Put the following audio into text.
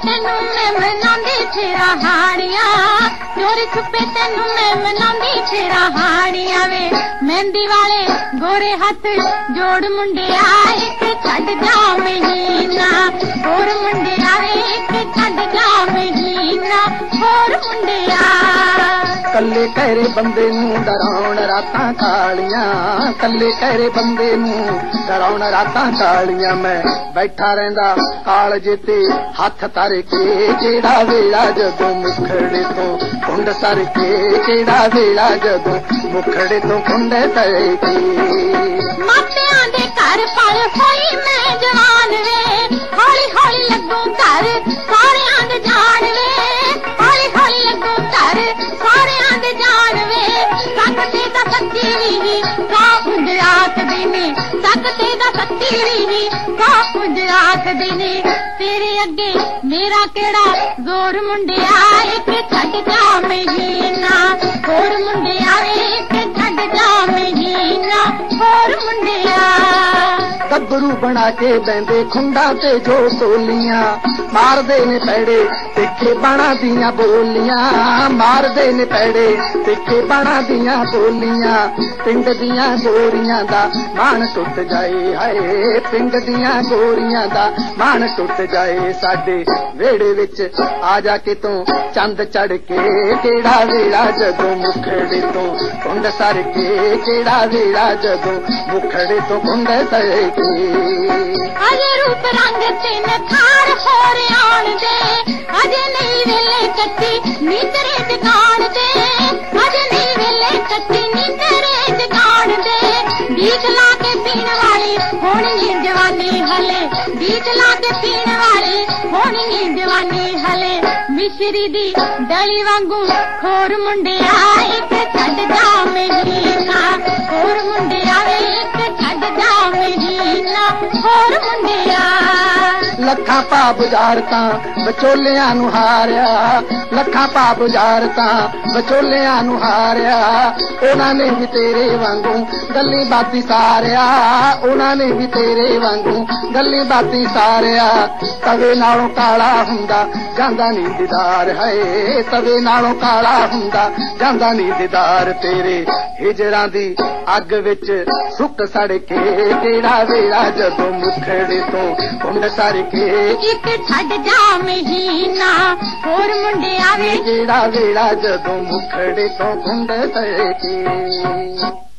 तेनू मैं मनांदी फेरा हाड़ियां, चोरी छुपे तेनू मैं मनांदी फेरा हाड़ियां वे। मेहंदी वाले गोरे हाथ जोड़ मुंडिया, एक छड्ड जा महीना होर मुंडिया वे, एक छड्ड जा महीना होर मुंडिया। कल्ले कहरे बंदे नूं डराउण रातां कालियां, कल्ले कहरे बंदे नूं डराउण रातां कालियां। मैं बैठा रहिंदा कालजे ते हथ तर के, केड़ा वेला जदों मुखड़े तो कुंड सर के, केड़ा वेला जदों मुखड़े तो कुंड तर के। मापियां दे घर पल होई मैं जवान वे, हौली हौली लगू घर सारियां दे जान वे, हौली हौली लगू घर सारियां दे जान वे। सकते दा सच्ची वी का पुंज आखदे ने, सकते दा सच्ची वी का पुंज आखदे ने। तेरे अगे मेरा केड़ा जोर मुंडिया, एक छड्ड जा महीना होर मुंडिया वे, एक छड्ड जा महीना होर मुंडिया। गबरू बना के बहंदे खुंडा ते जो टोलियां, मारदे ने पैड़े तिखे बाणा दियां बोलियां, मारदे ने पैड़े तिखे बाणा दियां बोलियां। पिंड दियां गोरियां दा मान टुट जाए, हाय पिंड दियां गोरियां दा मान टुट जाए। साडे वेड़े विच आ जा के तू चंद चढ़ के, केड़ा वेला जदों मुखड़े तो कुंड सर के, केड़ा वेला जदों मुखड़े तो कुंड सर के। अजे रूप रंग ते नखार होर आण दे, अजे नहीं वेले कच्ची नीतरे दुकान दे, अजे नहीं वेले कच्ची नीतरे दुकान दे। बीज ला के पीण वाली होनी जवानी हले, बीज ला के पीण वाली होनी जवानी हले। मिश्री दी डली वांगू खोर मुंडिया, एक छड्ड जा महीना होर मुंडिया वे, एक छड्ड जा महीना होर मुंडिया। लखां पा बाजार तां विचोलियां नूं हारिया, लखां पा बाजार तां विचोलियां नूं हारिया। उन्हां ने भी तेरे वांगू गल्ली बाती सारिया, उन्हां ने भी तेरे वांगू गल्ली बाती सारिया। तवे नालों काला हुंदा जांदा नी दीदार, है तवे नालों काला हुंदा जांदा नी दीदार। तेरे हिजरां दी अग विच सुक सड़ के, केड़ा वेला जदों मुखड़े तो कुंड सर के, एक छड्ड जा महीना होर मुंडिया वे, केड़ा वेला जदों मुखड़े तो कुंड सर के।